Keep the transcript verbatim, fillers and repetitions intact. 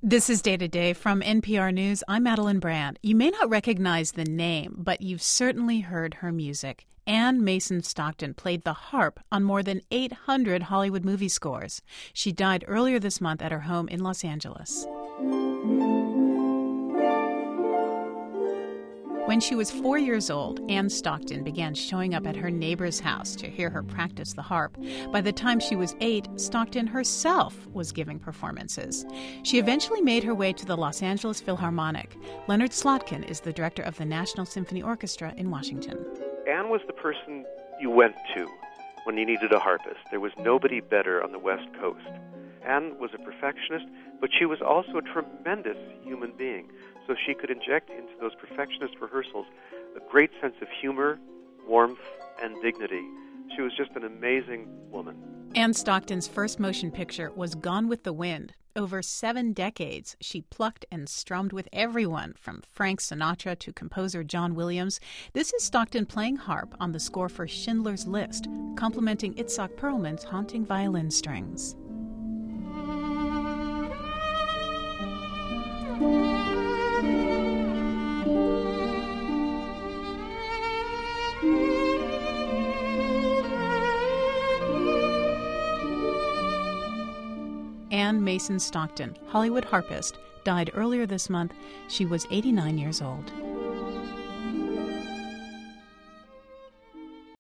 This is Day to Day from N P R News. I'm Madeline Brand. You may not recognize the name, but you've certainly heard her music. Anne Mason Stockton played the harp on more than eight hundred Hollywood movie scores. She died earlier this month at her home in Los Angeles. When she was four years old, Anne Stockton began showing up at her neighbor's house to hear her practice the harp. By the time she was eight, Stockton herself was giving performances. She eventually made her way to the Los Angeles Philharmonic. Leonard Slotkin is the director of the National Symphony Orchestra in Washington. Anne was the person you went to when you needed a harpist. There was nobody better on the West Coast. Anne was a perfectionist, but she was also a tremendous human being. So she could inject into those perfectionist rehearsals a great sense of humor, warmth, and dignity. She was just an amazing woman. Anne Stockton's first motion picture was Gone with the Wind. Over seven decades, she plucked and strummed with everyone, from Frank Sinatra to composer John Williams. This is Stockton playing harp on the score for Schindler's List, complementing Itzhak Perlman's haunting violin strings. Anne Mason Stockton, Hollywood harpist, died earlier this month. She was eighty-nine years old.